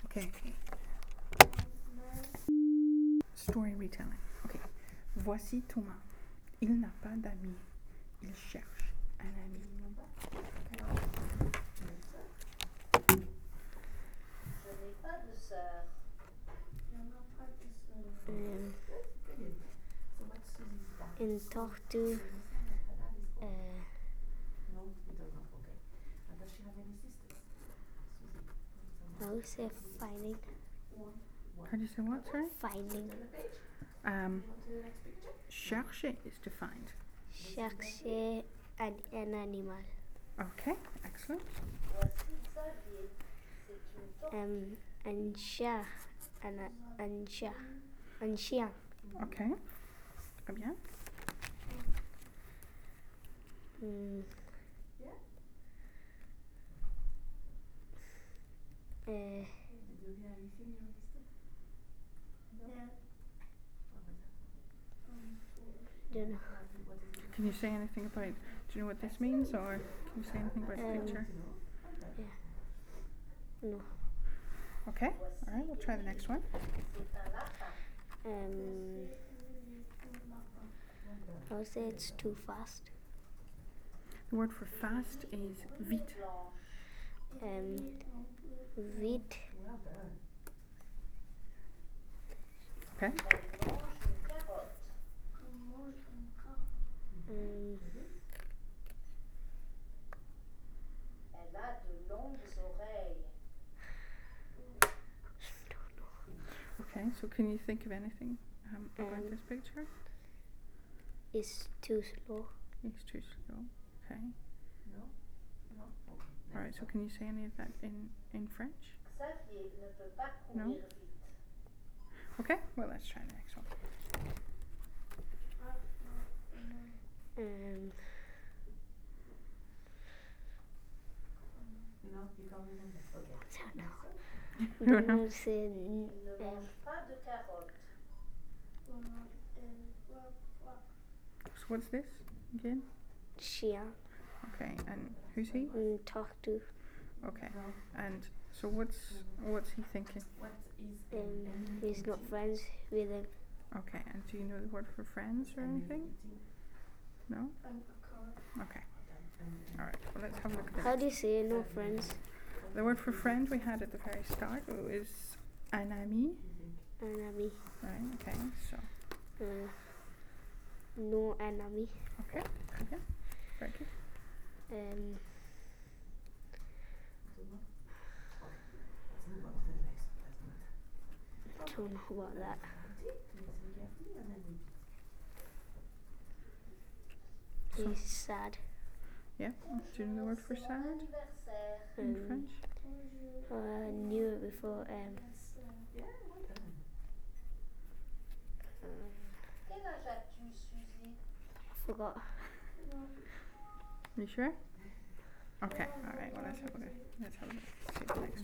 Okay. Story retelling. Okay. Voici Thomas. Il n'a pas d'amis. Il cherche un ami. Je n'ai pas de sœur. Een dochter. I would say finding. How do you say what, sorry? Finding. Chercher is to find. Chercher an animal. Okay, excellent. Voici Xavier. C'est une tortue. Un chat. Un chien. Okay. Très bien. Don't know. Can you say anything about, do you know what this means, or can you say anything about the picture? No. Okay, alright, we'll try the next one. C'est un lapin. I would say it's too fast. The word for fast is vite. Vite. Okay. Elle a de longues oreilles. Okay, so can you think of anything about this picture? It's too slow. It's too slow. Okay. Alright, so can you say any of that in French? Xavier ne peut pas courir No. vite. Okay, well, let's try the next one. Don't know. Say Il ne mange pas de carottes. So what's this again? chien. Okay, and who's he? Talk to. Okay, and so what's he thinking? He's not friends with him. Okay, and do you know the word for friends or anything? No? Okay. Alright, well, let's have a look at How that. do you say no friends? The word for friend we had at the very start was un ami. Un ami. Right, okay, so. No un ami. Okay, yeah, very good. Don't know about that. He's sad. Yeah, do you know the word for sad Anniversaire. in French? I knew it before. Quel âge as-tu, Suzy? I forgot. You sure? Okay, alright, well, let's have a look. Let's have a look. See the next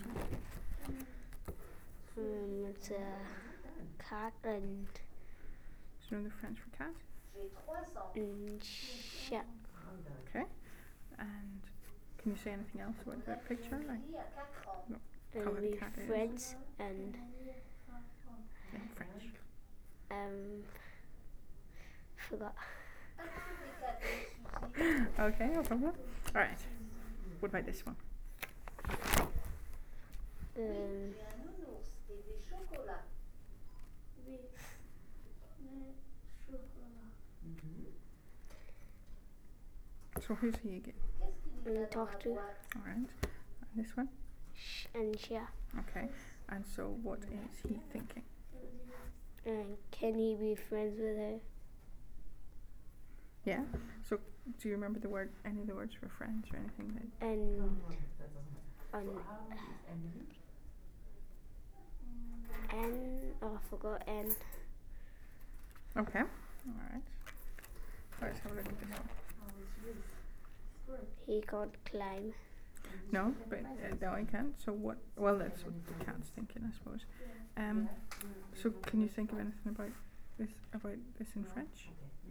one. It's a cat and Do you know the French for cat? J'ai 3 ans. chat. Okay, and can you say anything else about that picture? Like, Suzy a 4 ans. Colour the We cat is. friends and in French. forgot. As-tu des cadeaux, Suzy? Okay, no problem. Alright, what about this one? J'ai un nounours et des chocolats. So who's he again? Qu'est-ce qu'il y a dans Talk la to. boîte? Alright, and this one? And chat. Okay, and so what is he thinking? Can he be friends with her? Yeah, so do you remember any of the words for friends or anything that? And I forgot N. Okay, alright. Let's have a look at this one. He can't climb. No, but no, I can't. So what? Well, that's what the cat's thinking, I suppose. So can you think of anything about this in French?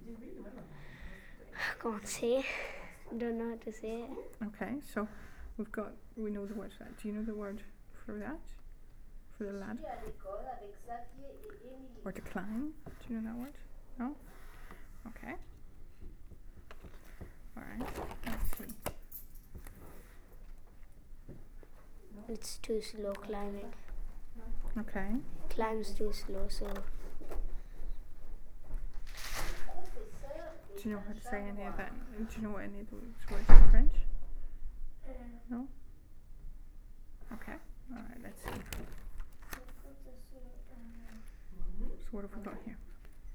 I can't say. Don't know how to say it. Okay, so we know the word for that. Do you know the word for that? for the lad. Je suis à l'école avec Xavier et Émilie. Or decline. Do you know that word? No? Okay. Alright, let's see. It's too slow climbing. Okay. Climbs too slow, so Professeur Do est you know un how to say any of chamois. that? Do you know what any of those words in French? No? Okay. Alright, let's see. So what have we got here?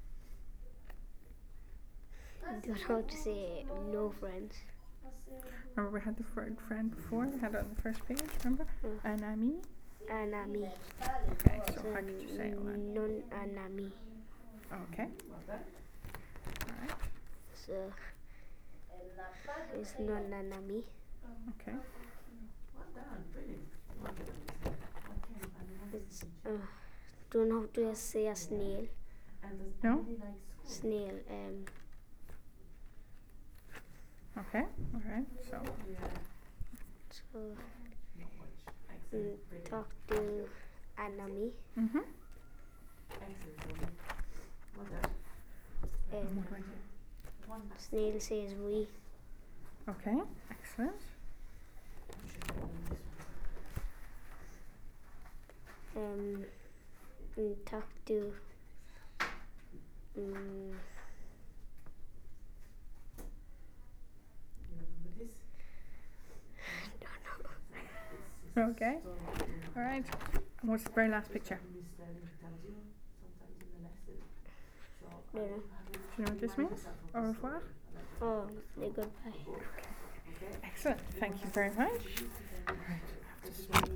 I don't know how to say no friends. Remember we had the word friend before? We had it on the first page, remember? An ami? Un ami. Okay, so So how could you say all that? non un ami. Okay. Alright. So Elle n'a pas de it's crayon. non un ami. Okay. It's don't know how to say a snail. No? Snail. Okay. Alright. So So talk to an ami. mm-hmm. Um, snail says we. Okay. Excellent. Talk to Okay. Alright. And what's the very last picture? don't know. Do you know what this means? Au revoir? Oh, say goodbye. Excellent. Thank you very much. Alright.